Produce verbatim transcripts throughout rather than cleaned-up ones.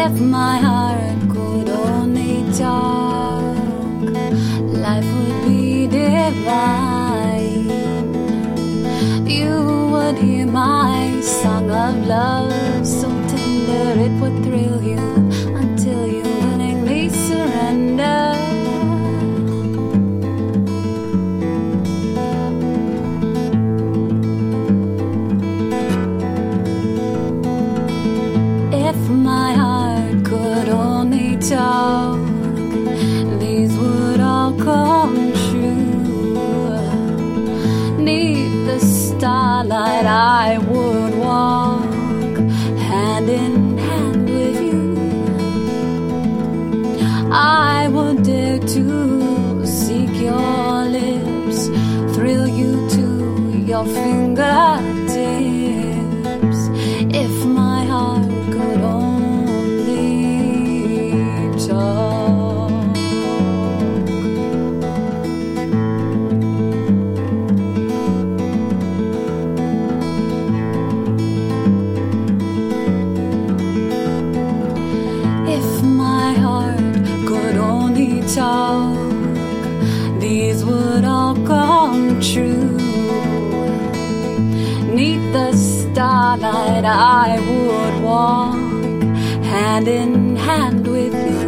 If my heart could only talk, life would be divine. You would hear my song of love, so tender it would thrill you until you willingly surrender. If my heart could only talk, these would all come true. Neath the starlight I would walk hand in hand with you. I would dare to seek your lips, thrill you to your fingertips. If my heart could only talk. If my heart could only talk, these would all come true. Neath the starlight I would walk hand in hand with you.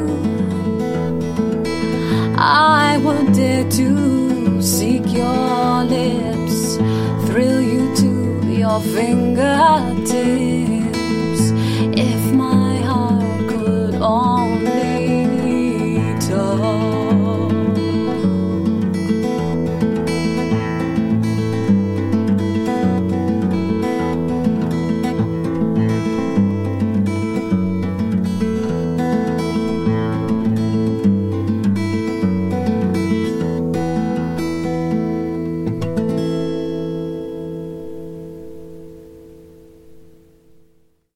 I would dare to seek your lips, thrill you to your fingertips.